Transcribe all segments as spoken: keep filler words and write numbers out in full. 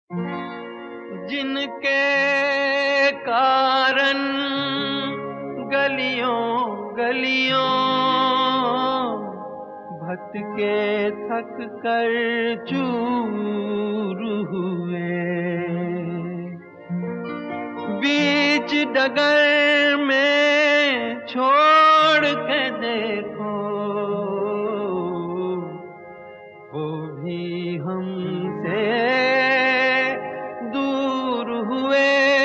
जिनके कारण गलियों गलियों भटके थक कर चूर हुए, बीच डगर में छोड़ के देखो वो भी हमसे दूर हुए।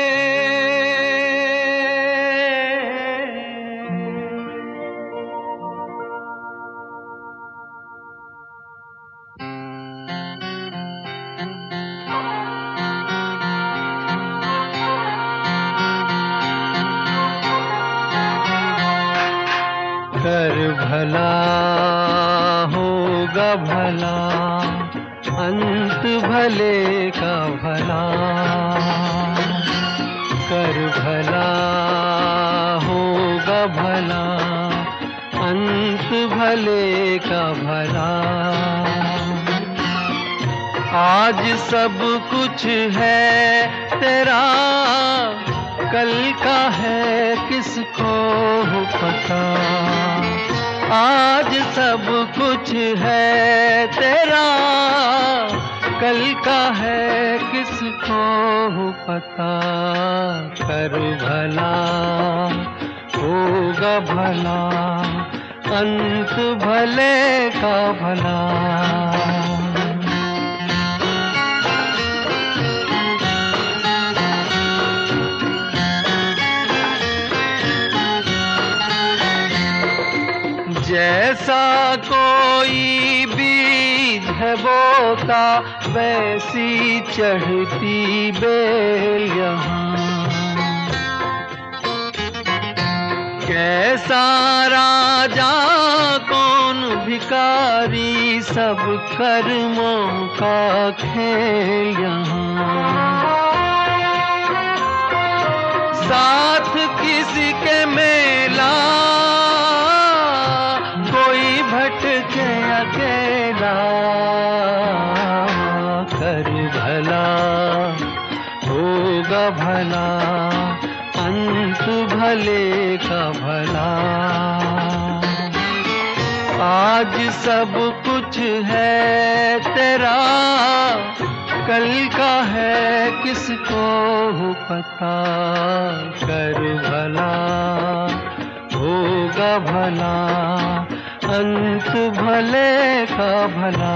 कर भला होगा भला, अंत भले का भला। कर भला होगा भला, अंत भले का भला। आज सब कुछ है तेरा, कल का है किसको पता। आज सब कुछ है तेरा, कल का है किसको पता। कर भला होगा भला, अंत भले का भला। जैसा कोई बीज है बोता, वैसी चढ़ती बेल यहाँ। कैसा राजा कौन भिखारी, सब कर्मों का खेल यहाँ। साथ किसी के मेला, कोई भटके अकेला। कर भला होगा भला, अंत भले का भला। आज सब कुछ है तेरा, कल का है किसको पता। कर भला होगा भला, अंत भले का भला।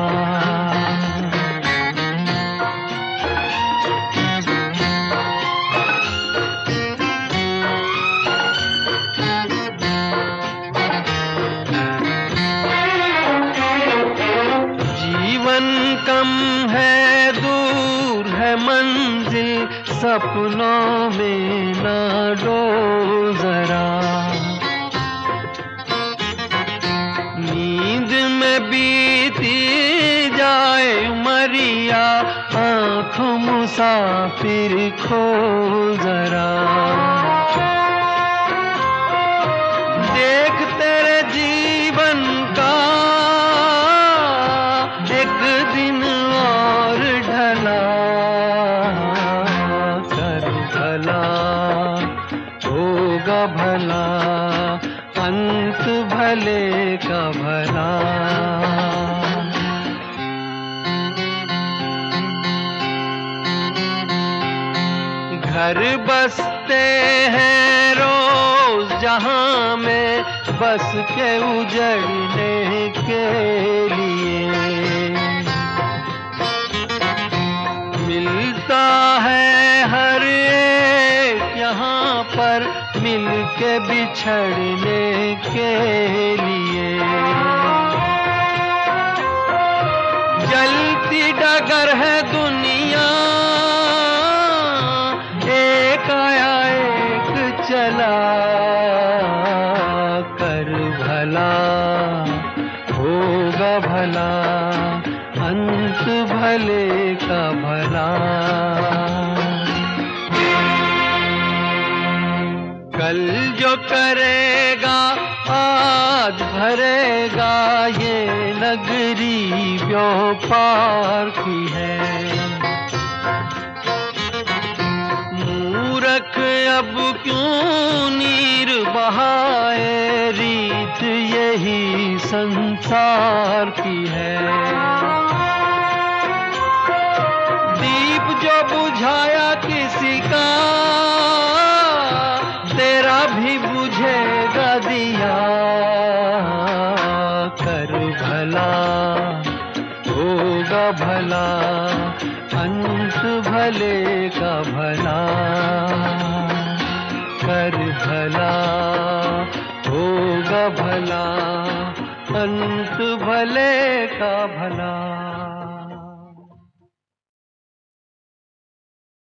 जीवन कम है, दूर है मंजिल, सपनों में ना डो जरा। नींद में बीती जाए उमरिया, आँखों मुसाफिर खो जरा। देख तेरे जीवन का एक दिन और ढला। कर भला होगा भला, अंत भले का भला। घर बसते हैं रोज जहां में, बस के उजड़ने के लिए। मिलता है हर एक यहाँ पर, मिल के बिछड़ने के लिए। जलती डगर है दुनिया, एक आया एक चला। कर भला होगा भला, अंत भले का भला। कल जो करेगा आज भरेगा, ये नगरी व्यापार की है। अब क्यों नीर बहाए, रीत यही संसार की है। दीप जो बुझाया किसी का, तेरा भी बुझेगा दिया। कर भला होगा भला, अंत भले का भला। कर भला होगा भला, अंत भले का भला।